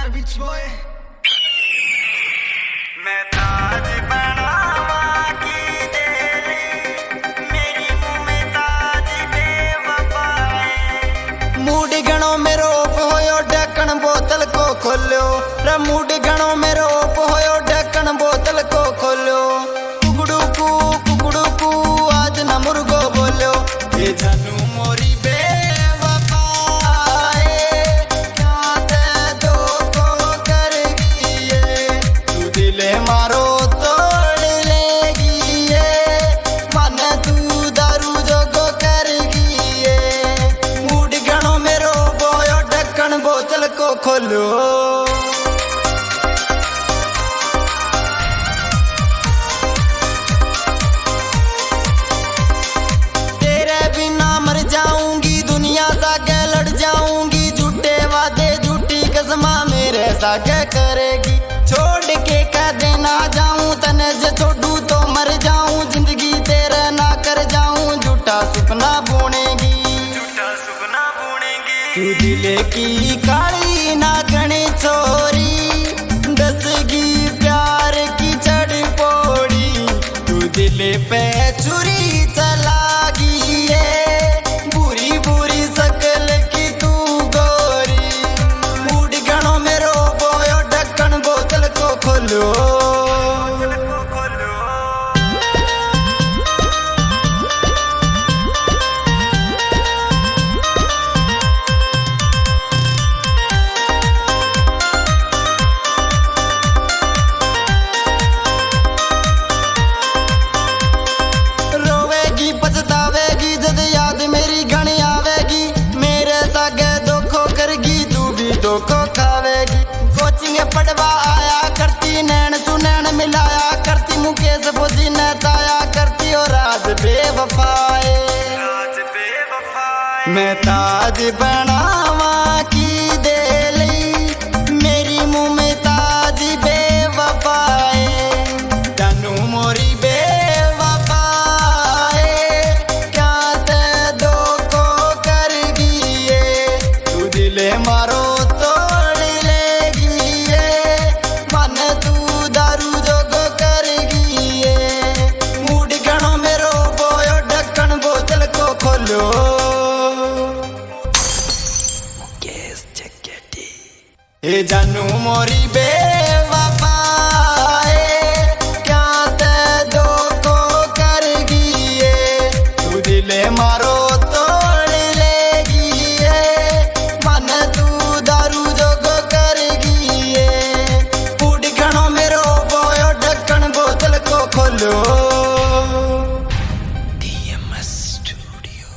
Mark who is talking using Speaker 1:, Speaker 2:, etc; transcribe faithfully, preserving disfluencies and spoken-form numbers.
Speaker 1: Beach boy.
Speaker 2: मैं ताज बनावा की तेरी मेरी मुंह में ताज बेवफाए।
Speaker 1: मूड गणों में रोप होयो ढक्कन बोतल को खोलो रे मूड गणों में रोप होयो ढक्कन बोतल को खोलो कुकड़ू कू कुकड़ू कू आज न मुर्गो बोलो ये जानू मोरी बेवफाए क्या ते दो को करगी ये तू दिल मारो तोड़ लेगी ये मन तू दारू जोगो करगी ये मूड गणों में रोप होयो ढक्कन बोतल को खोलो सागे करेगी छोड़ के कह देना जाऊं तने जे छोड़ू तो मर जाऊं जिंदगी तेरा ना कर जाऊं झूठा सपना बुनेगी
Speaker 2: झूठा सपना बुनेगी
Speaker 1: तू दिले की काली ना गणी छोरी दसगी प्यार की चढ़ पोड़ी तू दिले पे छुरी चलागी ये बुरी बुरी शकल की तू गोरी मूड गणों में बोतल को खोलो रोवेगी पछतावेगी जब याद मेरी घनी आवेगी मेरे सागे दुखो करगी तू भी दुखो खावेगी कोचिंग पढ़वा आया करती नैन सुनैन मिलाया करती मुकेश फौजी ने ताया करती और राज बेवफाए
Speaker 2: राज बेवफाए।
Speaker 1: मैं ताज बनावा की दे ली मेरी मुंह में ताज बेवफाए जानू मोरी बेवफाए क्या ते दो को करगी ये तू दिले मारो ए जानू मोरी बेवफाए क्या ते दो को करगी ये तू दिले मारो तोड़ लेगी ये मन तू दारू जोगो करगी ये मूड गणों में रोप होयो ढक्कन बोतल को खोलो।